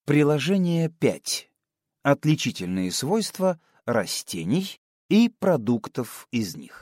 Приложение 5. Отличительные свойства растений и продуктов из них.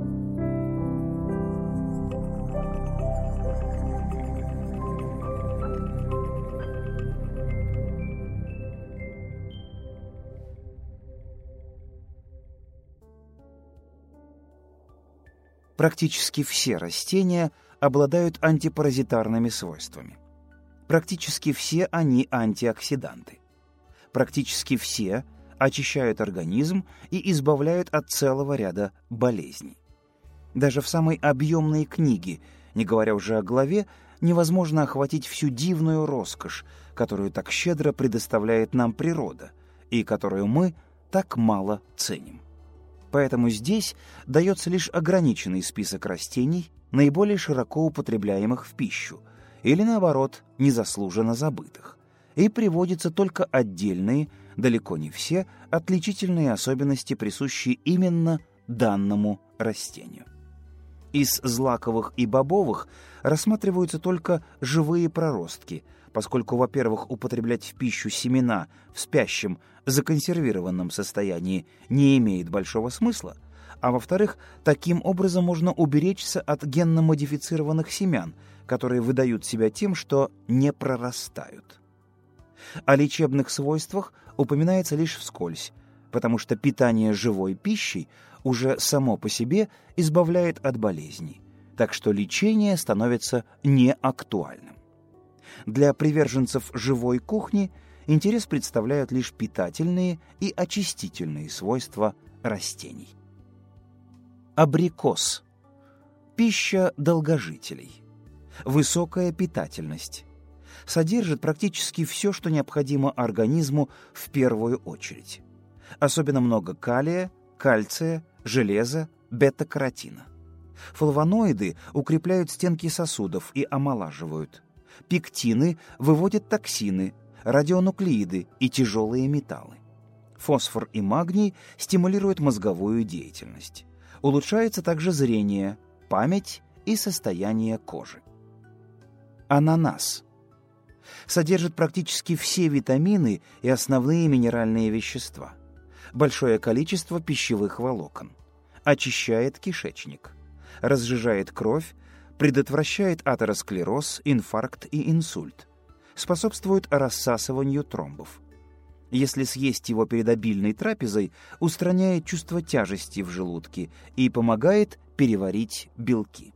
Практически все растения обладают антипаразитарными свойствами. Практически все они антиоксиданты. Практически все очищают организм и избавляют от целого ряда болезней. Даже в самой объемной книге, не говоря уже о главе, невозможно охватить всю дивную роскошь, которую так щедро предоставляет нам природа и которую мы так мало ценим. Поэтому здесь дается лишь ограниченный список растений, наиболее широко употребляемых в пищу, или, наоборот, незаслуженно забытых, и приводятся только отдельные, далеко не все, отличительные особенности, присущие именно данному растению. Из злаковых и бобовых рассматриваются только живые проростки, поскольку, во-первых, употреблять в пищу семена в спящем, законсервированном состоянии не имеет большого смысла, а во-вторых, таким образом можно уберечься от генно-модифицированных семян, которые выдают себя тем, что не прорастают. О лечебных свойствах упоминается лишь вскользь, потому что питание живой пищей уже само по себе избавляет от болезней, так что лечение становится неактуальным. Для приверженцев живой кухни интерес представляют лишь питательные и очистительные свойства растений. Абрикос. Пища долгожителей. Высокая питательность. Содержит практически все, что необходимо организму в первую очередь. Особенно много калия, кальция, железа, бета-каротина. Флавоноиды укрепляют стенки сосудов и омолаживают. Пектины выводят токсины, радионуклеиды и тяжелые металлы. Фосфор и магний стимулируют мозговую деятельность. Улучшается также зрение, память и состояние кожи. Ананас. Содержит практически все витамины и основные минеральные вещества. Большое количество пищевых волокон. Очищает кишечник. Разжижает кровь, предотвращает атеросклероз, инфаркт и инсульт. Способствует рассасыванию тромбов. Если съесть его перед обильной трапезой, устраняет чувство тяжести в желудке и помогает переварить белки.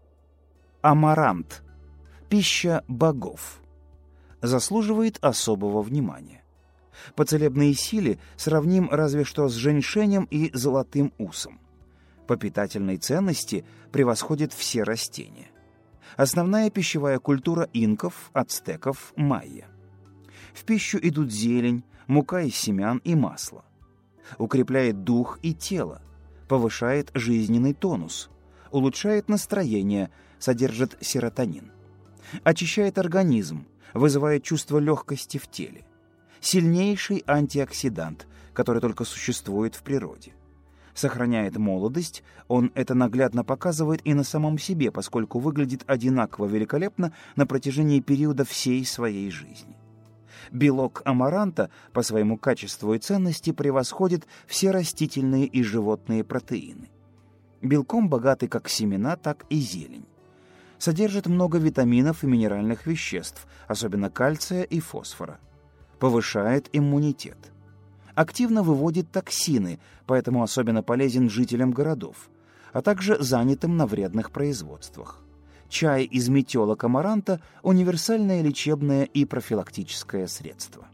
Амарант. Пища богов. Заслуживает особого внимания. По целебной силе сравним разве что с женьшенем и золотым усом. По питательной ценности превосходит все растения. Основная пищевая культура инков, ацтеков, майя. В пищу идут зелень, мука из семян и масло. Укрепляет дух и тело, повышает жизненный тонус, улучшает настроение, содержит серотонин. Очищает организм, вызывает чувство легкости в теле. Сильнейший антиоксидант, который только существует в природе. Сохраняет молодость, он это наглядно показывает и на самом себе, поскольку выглядит одинаково великолепно на протяжении периода всей своей жизни. Белок амаранта по своему качеству и ценности превосходит все растительные и животные протеины. Белком богаты как семена, так и зелень. Содержит много витаминов и минеральных веществ, особенно кальция и фосфора. Повышает иммунитет. Активно выводит токсины, поэтому особенно полезен жителям городов, а также занятым на вредных производствах. Чай из метелок амаранта – универсальное лечебное и профилактическое средство.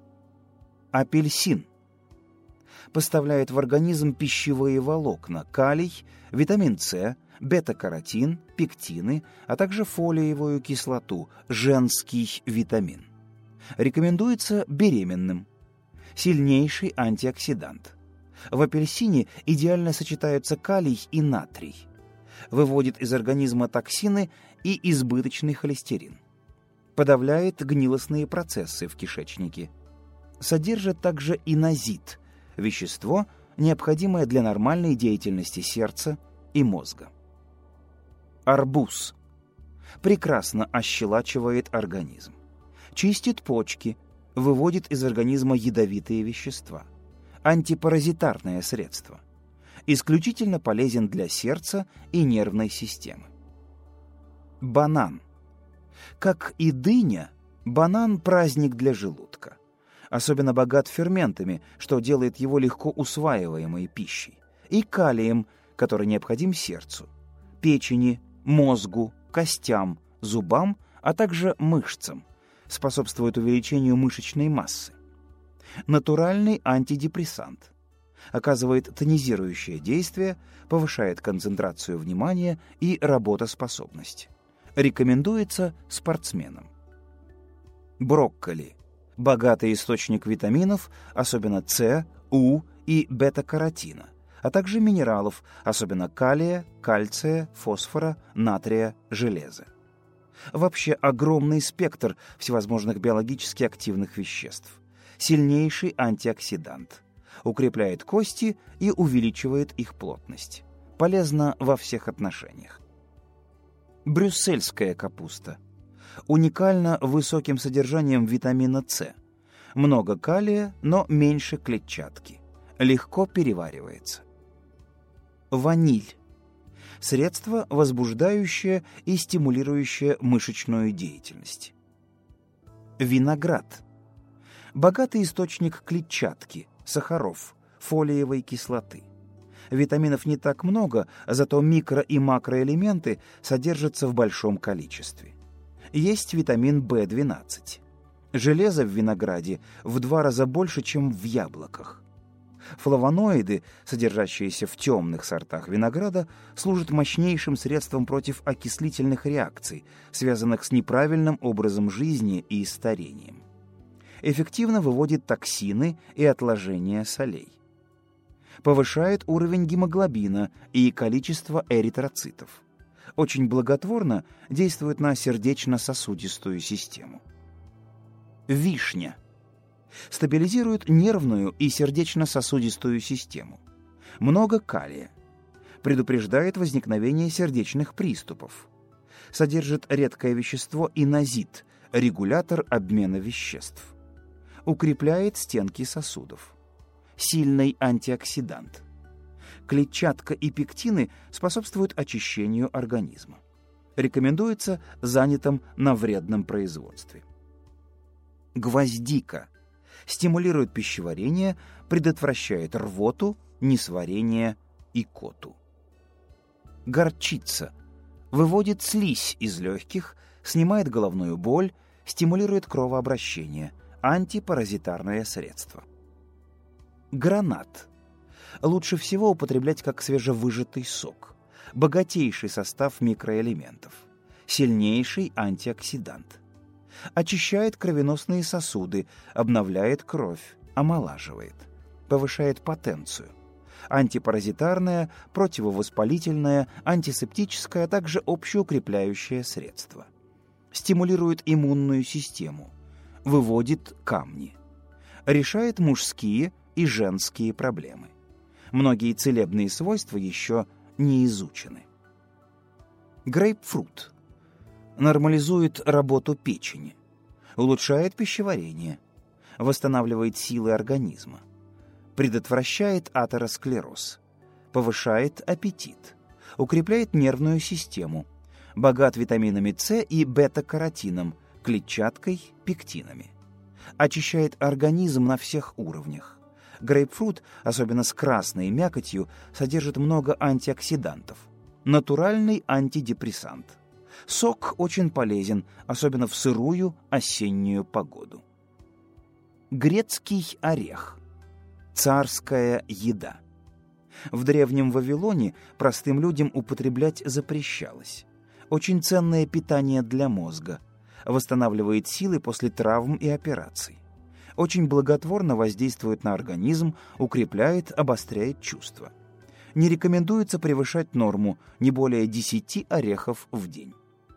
Апельсин. Поставляет в организм пищевые волокна, калий, витамин С, бета-каротин, пектины, а также фолиевую кислоту, женский витамин. Рекомендуется беременным. Сильнейший антиоксидант. В апельсине идеально сочетаются калий и натрий. Выводит из организма токсины и избыточный холестерин. Подавляет гнилостные процессы в кишечнике. Содержит также инозит – вещество, необходимое для нормальной деятельности сердца и мозга. Арбуз. Прекрасно ощелачивает организм. Чистит почки, выводит из организма ядовитые вещества. Антипаразитарное средство. Исключительно полезен для сердца и нервной системы. Банан. Как и дыня, банан – праздник для желудка. Особенно богат ферментами, что делает его легко усваиваемой пищей, и калием, который необходим сердцу, печени, мозгу, костям, зубам, а также мышцам, способствует увеличению мышечной массы. Натуральный антидепрессант. Оказывает тонизирующее действие, повышает концентрацию внимания и работоспособность. Рекомендуется спортсменам. Брокколи. Богатый источник витаминов, особенно С, У и бета-каротина, а также минералов, особенно калия, кальция, фосфора, натрия, железа. Вообще огромный спектр всевозможных биологически активных веществ. Сильнейший антиоксидант. Укрепляет кости и увеличивает их плотность. Полезно во всех отношениях. Брюссельская капуста. Уникально высоким содержанием витамина С. Много калия, но меньше клетчатки. Легко переваривается. Ваниль. Средство, возбуждающее и стимулирующее мышечную деятельность. Виноград. Богатый источник клетчатки, сахаров, фолиевой кислоты. Витаминов не так много, зато микро- и макроэлементы содержатся в большом количестве. Есть витамин В12. Железа в винограде в 2 раза больше, чем в яблоках. Флавоноиды, содержащиеся в темных сортах винограда, служат мощнейшим средством против окислительных реакций, связанных с неправильным образом жизни и старением. Эффективно выводит токсины и отложения солей. Повышает уровень гемоглобина и количество эритроцитов. Очень благотворно действует на сердечно-сосудистую систему. Вишня. Стабилизирует нервную и сердечно-сосудистую систему. Много калия. Предупреждает возникновение сердечных приступов. Содержит редкое вещество инозит, регулятор обмена веществ. Укрепляет стенки сосудов. Сильный антиоксидант. Клетчатка и пектины способствуют очищению организма. Рекомендуется занятым на вредном производстве. Гвоздика. Стимулирует пищеварение, предотвращает рвоту, несварение, икоту. Горчица. Выводит слизь из легких, снимает головную боль, стимулирует кровообращение, антипаразитарное средство. Гранат. Лучше всего употреблять как свежевыжатый сок. Богатейший состав микроэлементов. Сильнейший антиоксидант. Очищает кровеносные сосуды, обновляет кровь, омолаживает. Повышает потенцию. Антипаразитарное, противовоспалительное, антисептическое, а также общеукрепляющее средство. Стимулирует иммунную систему. Выводит камни. Решает мужские и женские проблемы. Многие целебные свойства еще не изучены. Грейпфрут. Нормализует работу печени. Улучшает пищеварение. Восстанавливает силы организма. Предотвращает атеросклероз. Повышает аппетит. Укрепляет нервную систему. Богат витаминами С и бета-каротином, клетчаткой, пектинами. Очищает организм на всех уровнях. Грейпфрут, особенно с красной мякотью, содержит много антиоксидантов. Натуральный антидепрессант. Сок очень полезен, особенно в сырую осеннюю погоду. Грецкий орех. Царская еда. В древнем Вавилоне простым людям употреблять запрещалось. Очень ценное питание для мозга. Восстанавливает силы после травм и операций. Очень благотворно воздействует на организм, укрепляет, обостряет чувства. Не рекомендуется превышать норму не более 10 орехов в день.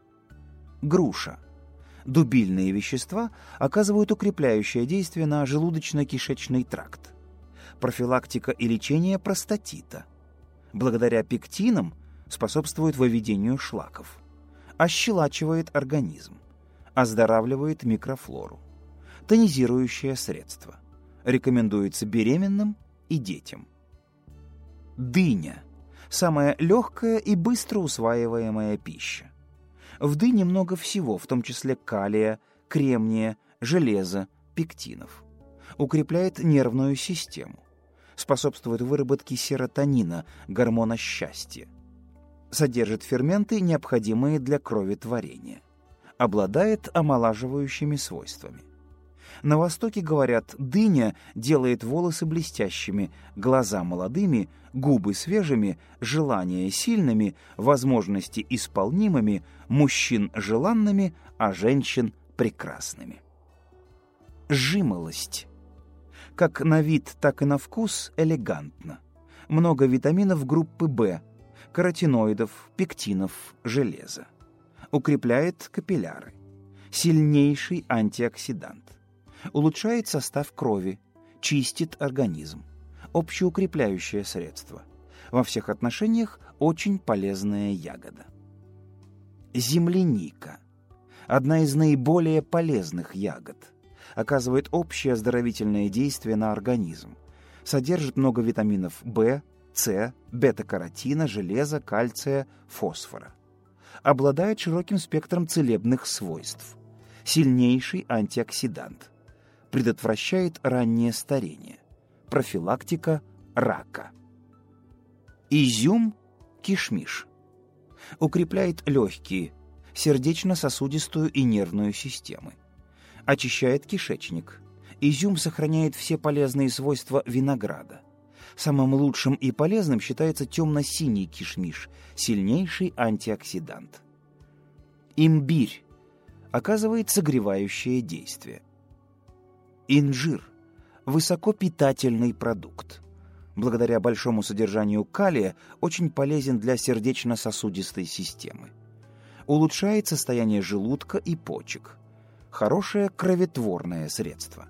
Груша. Дубильные вещества оказывают укрепляющее действие на желудочно-кишечный тракт. Профилактика и лечение простатита. Благодаря пектинам способствует выведению шлаков. Ощелачивает организм. Оздоравливает микрофлору. Тонизирующее средство. Рекомендуется беременным и детям. Дыня. Самая легкая и быстро усваиваемая пища. В дыне много всего, в том числе калия, кремния, железа, пектинов. Укрепляет нервную систему. Способствует выработке серотонина, гормона счастья. Содержит ферменты, необходимые для кроветворения. Обладает омолаживающими свойствами. На Востоке говорят, дыня делает волосы блестящими, глаза молодыми, губы свежими, желания сильными, возможности исполнимыми, мужчин желанными, а женщин прекрасными. Жимолость. Как на вид, так и на вкус элегантно. Много витаминов группы В, каротиноидов, пектинов, железа. Укрепляет капилляры. Сильнейший антиоксидант. Улучшает состав крови, чистит организм. Общеукрепляющее средство. Во всех отношениях очень полезная ягода. Земляника. Одна из наиболее полезных ягод. Оказывает общее оздоровительное действие на организм. Содержит много витаминов В, С, бета-каротина, железа, кальция, фосфора. Обладает широким спектром целебных свойств. Сильнейший антиоксидант. Предотвращает раннее старение. Профилактика рака. Изюм-кишмиш. Укрепляет легкие, сердечно-сосудистую и нервную системы. Очищает кишечник. Изюм сохраняет все полезные свойства винограда. Самым лучшим и полезным считается темно-синий кишмиш, сильнейший антиоксидант. Имбирь. Оказывает согревающее действие. Инжир. Высокопитательный продукт. Благодаря большому содержанию калия очень полезен для сердечно-сосудистой системы. Улучшает состояние желудка и почек. Хорошее кроветворное средство.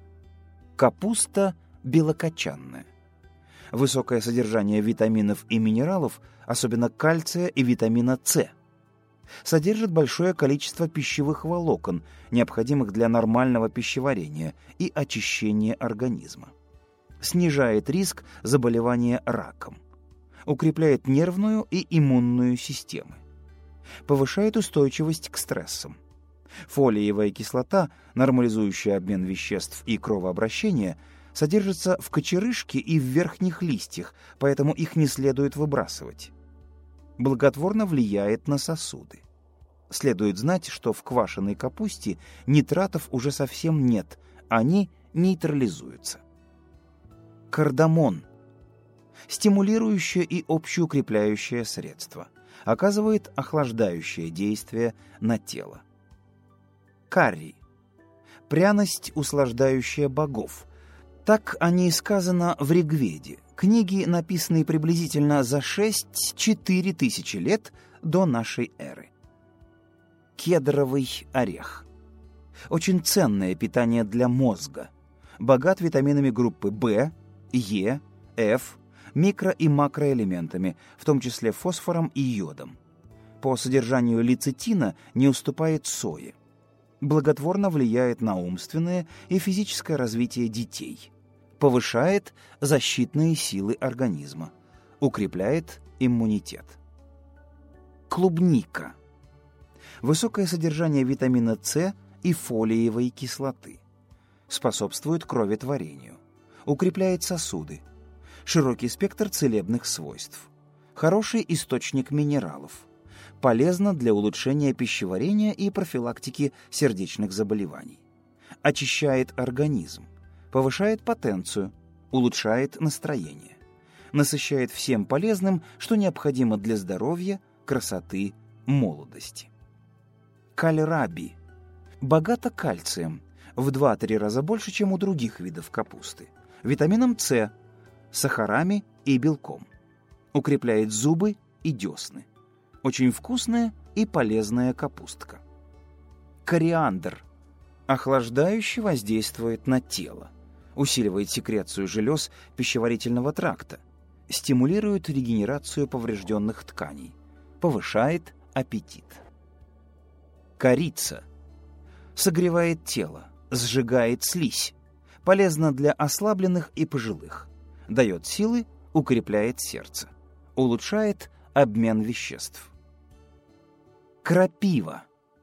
Капуста белокочанная. Высокое содержание витаминов и минералов, особенно кальция и витамина С. Содержит большое количество пищевых волокон, необходимых для нормального пищеварения и очищения организма. Снижает риск заболевания раком. Укрепляет нервную и иммунную системы. Повышает устойчивость к стрессам. Фолиевая кислота, нормализующая обмен веществ и кровообращение, содержится в кочерышке и в верхних листьях, поэтому их не следует выбрасывать. Благотворно влияет на сосуды. Следует знать, что в квашеной капусте нитратов уже совсем нет, они нейтрализуются. Кардамон. Стимулирующее и общеукрепляющее средство. Оказывает охлаждающее действие на тело. Карри. Пряность, услаждающая богов. Так о ней сказано в Ригведе, книге, написанной приблизительно за 6-4 тысячи лет до нашей эры. Кедровый орех. Очень ценное питание для мозга. Богат витаминами группы В, Е, Ф, микро- и макроэлементами, в том числе фосфором и йодом. По содержанию лецитина не уступает сое. Благотворно влияет на умственное и физическое развитие детей. Повышает защитные силы организма. Укрепляет иммунитет. Клубника. Высокое содержание витамина С и фолиевой кислоты. Способствует кроветворению. Укрепляет сосуды. Широкий спектр целебных свойств. Хороший источник минералов. Полезно для улучшения пищеварения и профилактики сердечных заболеваний. Очищает организм. Повышает потенцию. Улучшает настроение. Насыщает всем полезным, что необходимо для здоровья, красоты, молодости. Кальраби. Богато кальцием. В 2-3 раза больше, чем у других видов капусты. Витамином С, сахарами и белком. Укрепляет зубы и десны. Очень вкусная и полезная капустка. Кориандр. Охлаждающе воздействует на тело. Усиливает секрецию желез пищеварительного тракта. Стимулирует регенерацию поврежденных тканей. Повышает аппетит. Корица. Согревает тело. сжигает слизь, полезно для ослабленных и пожилых, дает силы, укрепляет сердце, улучшает обмен веществ. Крапива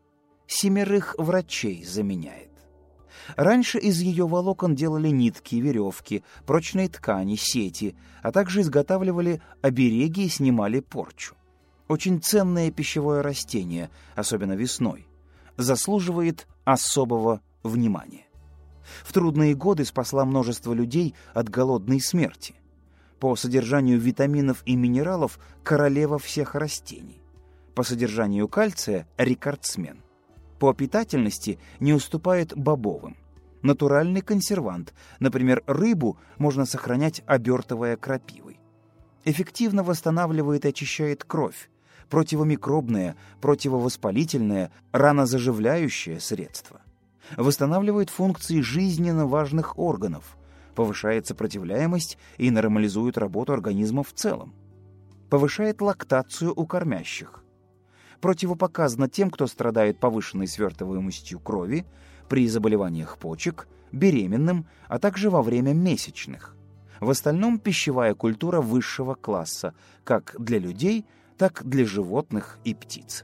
7 врачей заменяет. Раньше из ее волокон делали нитки, веревки, прочные ткани, сети, а также изготавливали обереги и снимали порчу. Очень ценное пищевое растение, особенно весной, заслуживает особого внимания. В трудные годы спасла множество людей от голодной смерти. По содержанию витаминов и минералов королева всех растений. По содержанию кальция рекордсмен. По питательности не уступает бобовым. Натуральный консервант, например, рыбу можно сохранять, обертывая крапивой. Эффективно восстанавливает и очищает кровь. Противомикробное, противовоспалительное, ранозаживляющее средство. Восстанавливает функции жизненно важных органов, повышает сопротивляемость и нормализует работу организма в целом. Повышает лактацию у кормящих. Противопоказано тем, кто страдает повышенной свертываемостью крови, при заболеваниях почек, беременным, а также во время месячных. В остальном пищевая культура высшего класса, как для людей, так для животных и птиц.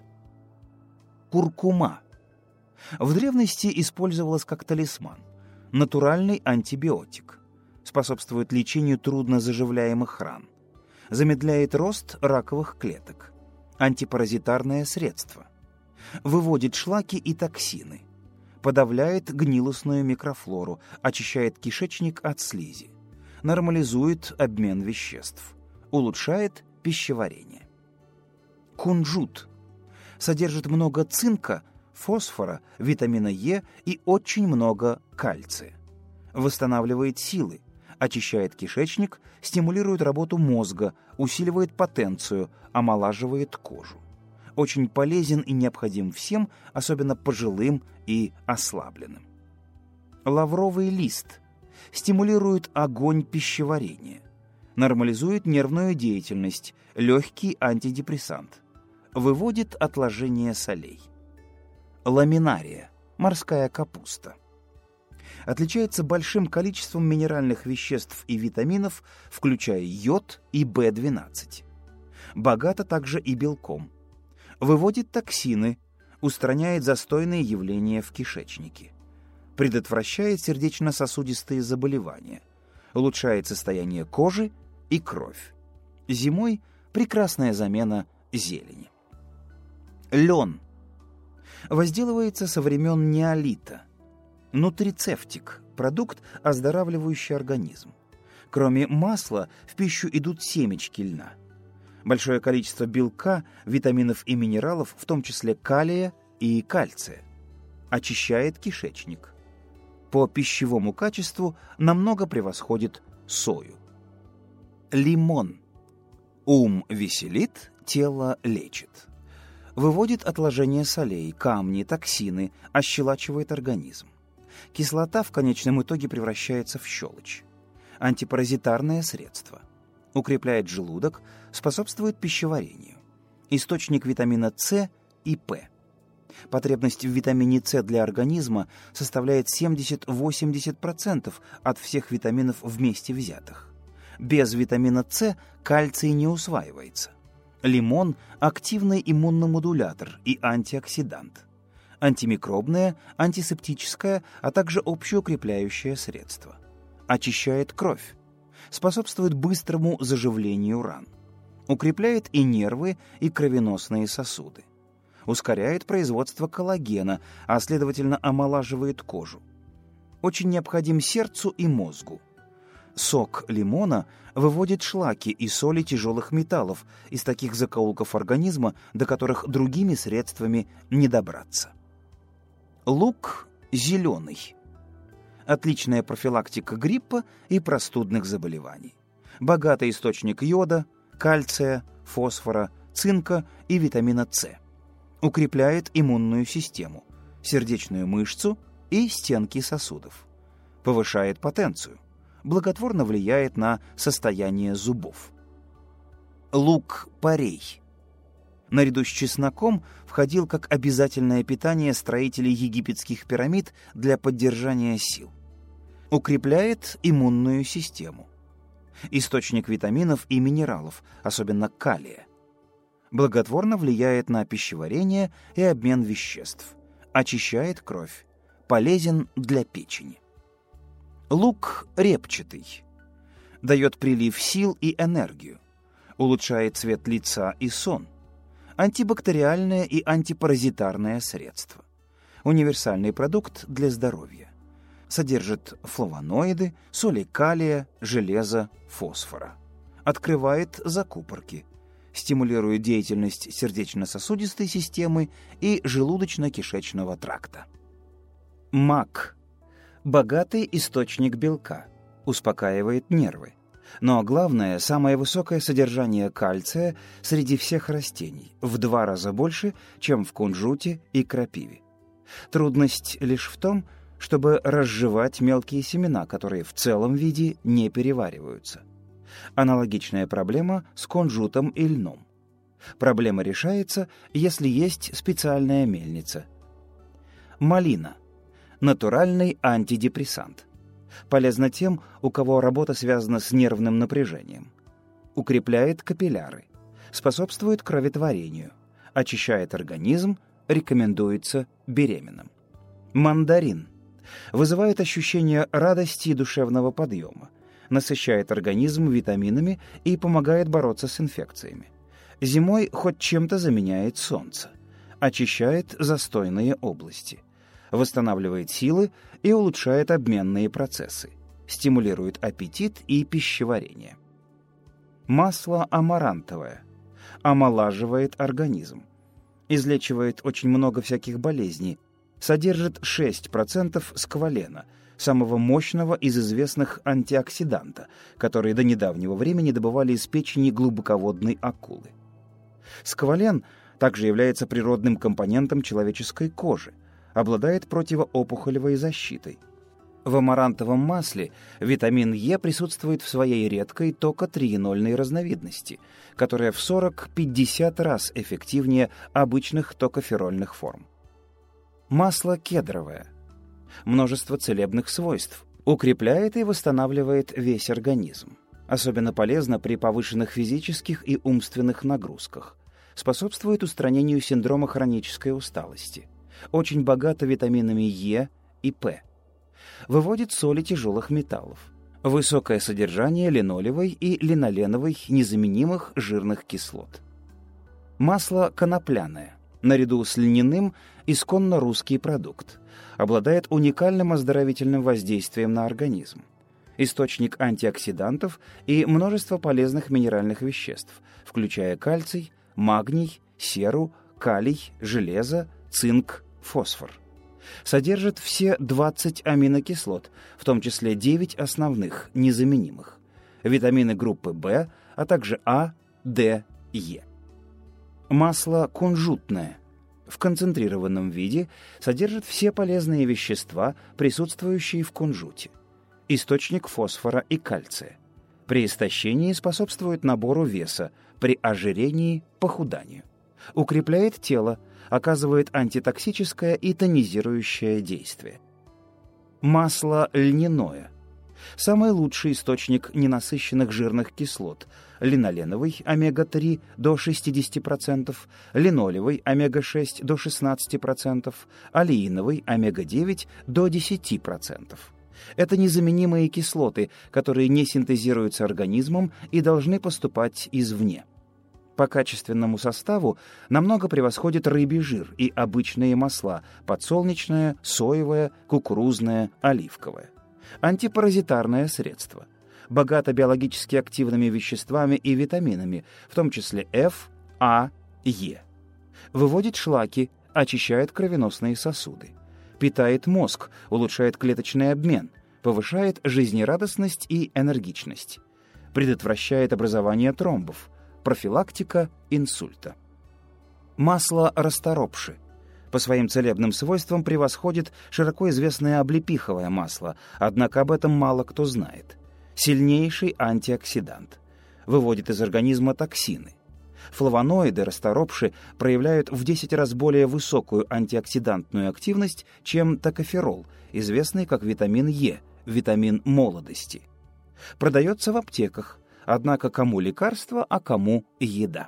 Куркума. В древности использовалась как талисман. Натуральный антибиотик. Способствует лечению труднозаживляемых ран. Замедляет рост раковых клеток. Антипаразитарное средство. Выводит шлаки и токсины. Подавляет гнилостную микрофлору, очищает кишечник от слизи. Нормализует обмен веществ. Улучшает пищеварение. Кунжут. Содержит много цинка, фосфора, витамина Е и очень много кальция. Восстанавливает силы, очищает кишечник, стимулирует работу мозга, усиливает потенцию, омолаживает кожу. Очень полезен и необходим всем, особенно пожилым и ослабленным. Лавровый лист стимулирует огонь пищеварения, нормализует нервную деятельность, легкий антидепрессант, выводит отложение солей. Ламинария, морская капуста. Отличается большим количеством минеральных веществ и витаминов, включая йод и В12. Богата также и белком. Выводит токсины, устраняет застойные явления в кишечнике. Предотвращает сердечно-сосудистые заболевания. Улучшает состояние кожи и кровь. Зимой прекрасная замена зелени. Лен. Возделывается со времен неолита. Нутрицептик – продукт, оздоравливающий организм. Кроме масла, в пищу идут семечки льна. Большое количество белка, витаминов и минералов, в том числе калия и кальция. Очищает кишечник. По пищевому качеству намного превосходит сою. Лимон. Ум веселит, тело лечит. Выводит отложение солей, камни, токсины, ощелачивает организм. Кислота в конечном итоге превращается в щелочь. Антипаразитарное средство. Укрепляет желудок, способствует пищеварению. Источник витамина С и П. Потребность в витамине С для организма составляет 70-80% от всех витаминов вместе взятых. Без витамина С кальций не усваивается. Лимон – активный иммуномодулятор и антиоксидант. Антимикробное, антисептическое, а также общеукрепляющее средство. Очищает кровь. Способствует быстрому заживлению ран. Укрепляет и нервы, и кровеносные сосуды. Ускоряет производство коллагена, а следовательно омолаживает кожу. Очень необходим сердцу и мозгу. Сок лимона выводит шлаки и соли тяжелых металлов из таких закоулков организма, до которых другими средствами не добраться. Лук зеленый. Отличная профилактика гриппа и простудных заболеваний. Богатый источник йода, кальция, фосфора, цинка и витамина С. Укрепляет иммунную систему, сердечную мышцу и стенки сосудов. Повышает потенцию. Благотворно влияет на состояние зубов. Лук-порей. наряду с чесноком входил как обязательное питание строителей египетских пирамид для поддержания сил. Укрепляет иммунную систему. Источник витаминов и минералов, особенно калия. Благотворно влияет на пищеварение и обмен веществ. Очищает кровь. Полезен для печени. Лук репчатый. Дает прилив сил и энергию. Улучшает цвет лица и сон. Антибактериальное и антипаразитарное средство. Универсальный продукт для здоровья. Содержит флавоноиды, соли калия, железа, фосфора. Открывает закупорки. Стимулирует деятельность сердечно-сосудистой системы и желудочно-кишечного тракта. Мак. Богатый источник белка. Успокаивает нервы. Но главное, самое высокое содержание кальция среди всех растений, в 2 раза больше, чем в кунжуте и крапиве. Трудность лишь в том, чтобы разжевать мелкие семена, которые в целом виде не перевариваются. Аналогичная проблема с кунжутом и льном. Проблема решается, если есть специальная мельница. Малина. Натуральный антидепрессант. Полезно тем, у кого работа связана с нервным напряжением. Укрепляет капилляры. Способствует кроветворению. Очищает организм. Рекомендуется беременным. Мандарин. Вызывает ощущение радости и душевного подъема. Насыщает организм витаминами и помогает бороться с инфекциями. Зимой хоть чем-то заменяет солнце. Очищает застойные области. Восстанавливает силы и улучшает обменные процессы. Стимулирует аппетит и пищеварение. Масло амарантовое. Омолаживает организм. Излечивает очень много всяких болезней. Содержит 6% сквалена, самого мощного из известных антиоксиданта, которые до недавнего времени добывали из печени глубоководной акулы. Сквален также является природным компонентом человеческой кожи, обладает противоопухолевой защитой. В амарантовом масле витамин Е присутствует в своей редкой токотриенольной разновидности, которая в 40-50 раз эффективнее обычных токоферольных форм. Масло кедровое. Множество целебных свойств. Укрепляет и восстанавливает весь организм. Особенно полезно при повышенных физических и умственных нагрузках. Способствует устранению синдрома хронической усталости. Очень богато витаминами Е и П. Выводит соли тяжелых металлов. Высокое содержание линолевой и линоленовой незаменимых жирных кислот. Масло конопляное. Наряду с льняным исконно русский продукт. Обладает уникальным оздоровительным воздействием на организм. Источник антиоксидантов и множество полезных минеральных веществ, включая кальций, магний, серу, калий, железо, цинк, фосфор. Содержит все 20 аминокислот, в том числе 9 основных, незаменимых. Витамины группы В, а также А, Д, Е. Масло кунжутное. В концентрированном виде содержит все полезные вещества, присутствующие в кунжуте. Источник фосфора и кальция. При истощении способствует набору веса, при ожирении – похуданию. Укрепляет тело, оказывает антитоксическое и тонизирующее действие. Масло льняное. Самый лучший источник ненасыщенных жирных кислот. Линоленовый омега-3 до 60%, линолевый омега-6 до 16%, олеиновый омега-9 до 10%. Это незаменимые кислоты, которые не синтезируются организмом и должны поступать извне. По качественному составу намного превосходит рыбий жир и обычные масла – подсолнечное, соевое, кукурузное, оливковое. Антипаразитарное средство. Богато биологически активными веществами и витаминами, в том числе F, А, Е. Выводит шлаки, очищает кровеносные сосуды. Питает мозг, улучшает клеточный обмен, повышает жизнерадостность и энергичность. Предотвращает образование тромбов. Профилактика инсульта. Масло расторопши. По своим целебным свойствам превосходит широко известное облепиховое масло, однако об этом мало кто знает. Сильнейший антиоксидант. Выводит из организма токсины. Флавоноиды, расторопши, проявляют в 10 раз более высокую антиоксидантную активность, чем токоферол, известный как витамин Е, витамин молодости. Продается в аптеках, однако кому лекарство, а кому еда.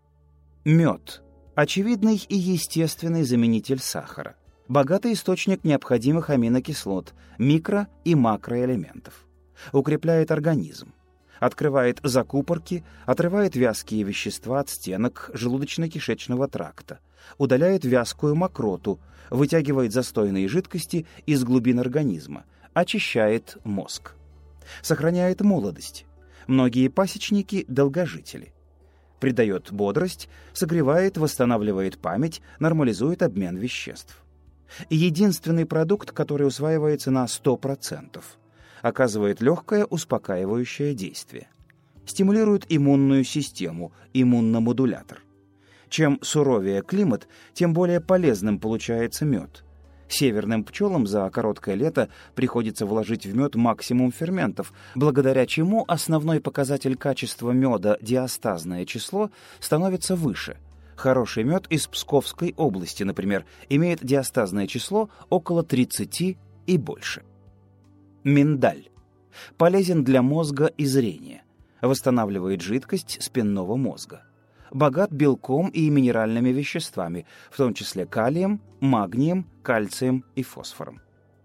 Мед – очевидный и естественный заменитель сахара, богатый источник необходимых аминокислот, микро- и макроэлементов. Укрепляет организм. Открывает закупорки, отрывает вязкие вещества от стенок желудочно-кишечного тракта, удаляет вязкую мокроту, вытягивает застойные жидкости из глубин организма, очищает мозг. Сохраняет молодость. Многие пасечники – долгожители. Придает бодрость, согревает, восстанавливает память, нормализует обмен веществ. Единственный продукт, который усваивается на 100%. Оказывает легкое успокаивающее действие. Стимулирует иммунную систему, иммуномодулятор. Чем суровее климат, тем более полезным получается мед. Северным пчелам за короткое лето приходится вложить в мед максимум ферментов, благодаря чему основной показатель качества меда, диастазное число, становится выше. Хороший мед из Псковской области, например, имеет диастазное число около 30 и больше. Миндаль. Полезен для мозга и зрения. Восстанавливает жидкость спинного мозга. Богат белком и минеральными веществами, в том числе калием, магнием, кальцием и фосфором.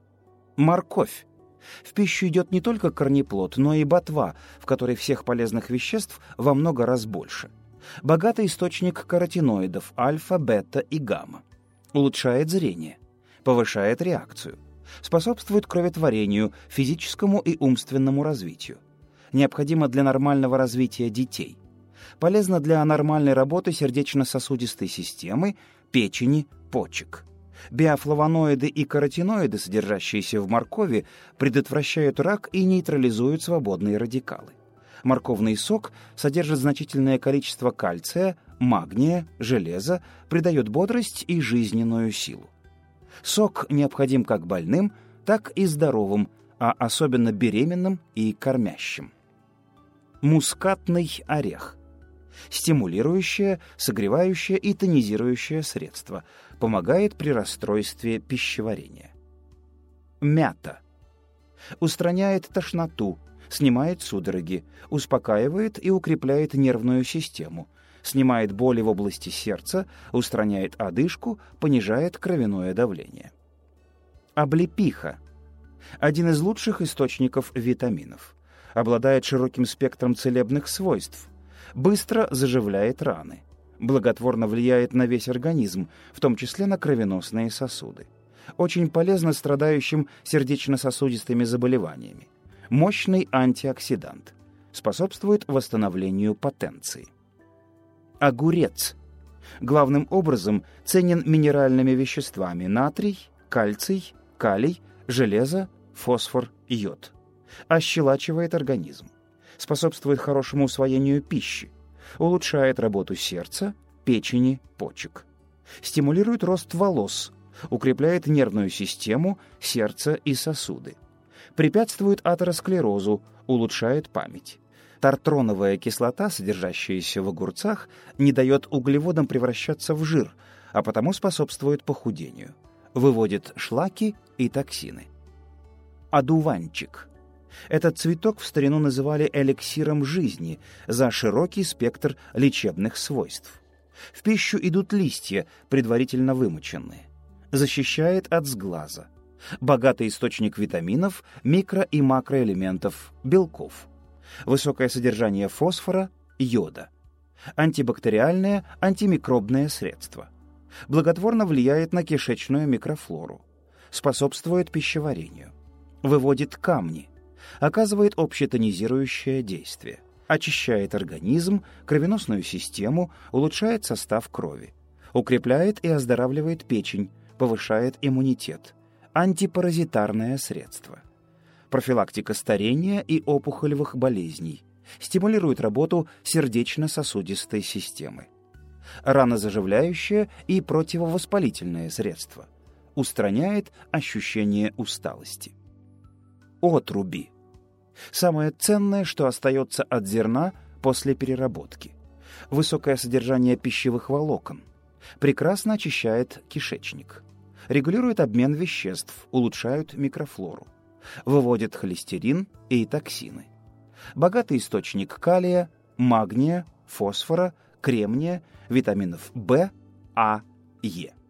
Морковь. В пищу идет не только корнеплод, но и ботва, в которой всех полезных веществ во много раз больше. Богатый источник каротиноидов альфа, бета и гамма. Улучшает зрение. Повышает реакцию. Способствует кроветворению, физическому и умственному развитию. Необходимо для нормального развития детей. Полезно для нормальной работы сердечно-сосудистой системы, печени, почек. Биофлавоноиды и каротиноиды, содержащиеся в моркови, предотвращают рак и нейтрализуют свободные радикалы. Морковный сок содержит значительное количество кальция, магния, железа, придает бодрость и жизненную силу. Сок необходим как больным, так и здоровым, а особенно беременным и кормящим. Мускатный орех. Стимулирующее, согревающее и тонизирующее средство. Помогает при расстройстве пищеварения. Мята. Устраняет тошноту, снимает судороги, успокаивает и укрепляет нервную систему, снимает боли в области сердца, устраняет одышку, понижает кровяное давление. Облепиха. Один из лучших источников витаминов. Обладает широким спектром целебных свойств. Быстро заживляет раны. Благотворно влияет на весь организм, в том числе на кровеносные сосуды. Очень полезно страдающим сердечно-сосудистыми заболеваниями. Мощный антиоксидант. Способствует восстановлению потенции. Огурец. Главным образом ценен минеральными веществами натрий, кальций, калий, железо, фосфор, йод. Ощелачивает организм. Способствует хорошему усвоению пищи. Улучшает работу сердца, печени, почек. Стимулирует рост волос. Укрепляет нервную систему, сердце и сосуды. Препятствует атеросклерозу, улучшает память. Тартроновая кислота, содержащаяся в огурцах, не дает углеводам превращаться в жир, а потому способствует похудению. Выводит шлаки и токсины. Одуванчик. Этот цветок в старину называли эликсиром жизни за широкий спектр лечебных свойств. В пищу идут листья, предварительно вымоченные. Защищает от сглаза. Богатый источник витаминов, микро- и макроэлементов, белков. Высокое содержание фосфора, йода. Антибактериальное, антимикробное средство. Благотворно влияет на кишечную микрофлору. Способствует пищеварению. Выводит камни. Оказывает общетонизирующее действие. Очищает организм, кровеносную систему, улучшает состав крови. Укрепляет и оздоравливает печень, повышает иммунитет. Антипаразитарное средство. Профилактика старения и опухолевых болезней. Стимулирует работу сердечно-сосудистой системы. Ранозаживляющее и противовоспалительное средство. Устраняет ощущение усталости. Отруби. Самое ценное, что остается от зерна после переработки. Высокое содержание пищевых волокон. Прекрасно очищает кишечник. Регулирует обмен веществ, улучшают микрофлору. Выводит холестерин и токсины. Богатый источник калия, магния, фосфора, кремния, витаминов В, А, Е.